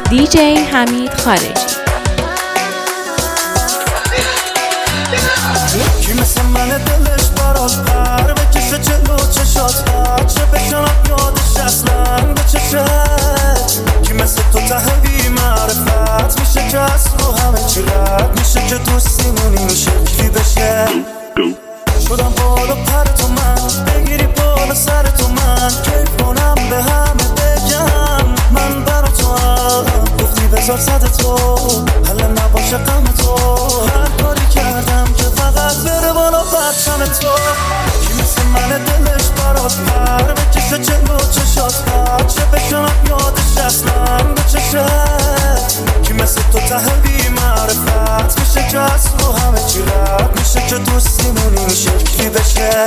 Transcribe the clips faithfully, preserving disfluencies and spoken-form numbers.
دیجی حمید خارجی. کی مثل من دلش برات پر بکشه جلو چشات بچه بشنم یادش اصلا به چشت. کی مثل تو ته بی معرفت میشه که از رو همه چی رد میشه که دوستیمون این شکلی بشه. شدم بالا پر تو من بگیری بالا سر تو من کیف کنم به همه بگم من برا تو هم گفتی بذار صد تو حالا نباشه غم تو هر کاری کردم که فقط بره بالا پرچم تو. کی مثل من دلش برات پر بکشه جلو چشات بچه بشنم یادش اصلا به چشت. کی مثل تو ته بی معرفت میشه که از رو همه چی رد میشه که دوستیمون این شکلی بشه.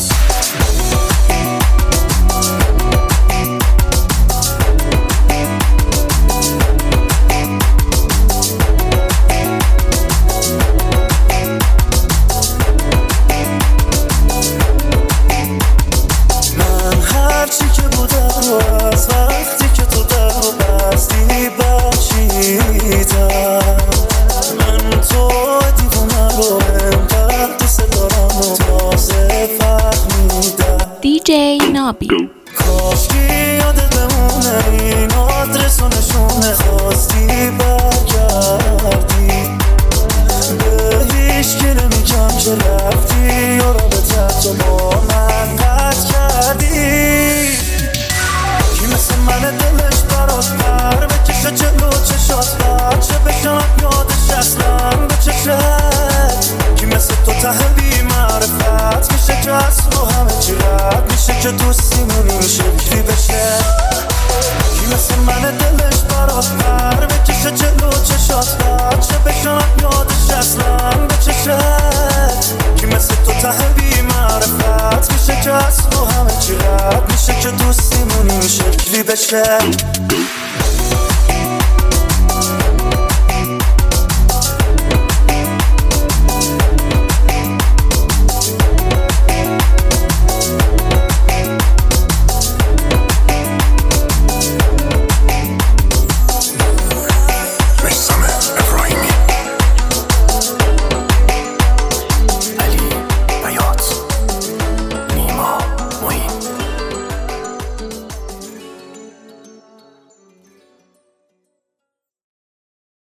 من هرچی که بودم و از وقتی که تو در رو بستی بخشیدم. من تو دیوونه رو انقدر دوست دارم و تازه فهمیدم. دیجی نابی. کاشکی یادت بمونه این آدرس و نشونه خواستی برگردی به هیچ که نمیگم که رفتی یا رابطه تو با من قطع کردی. کی مثل من دلش برات پر بکشه جلو چشات بچه بشنم یادش اصلا به چشت. کی مثل تو ته بی معرفت میشه که از رو همه چی رد میشه که دوستیمون این شکلی بشه. کی مثل من دلش برات پر بکشه جلو چشات بچه بشنم یادش اصلا به چشت. کی مثل تو ته بی معرفت میشه که از رو همه چی رد میشه که دوستیمون این شکلی بشه.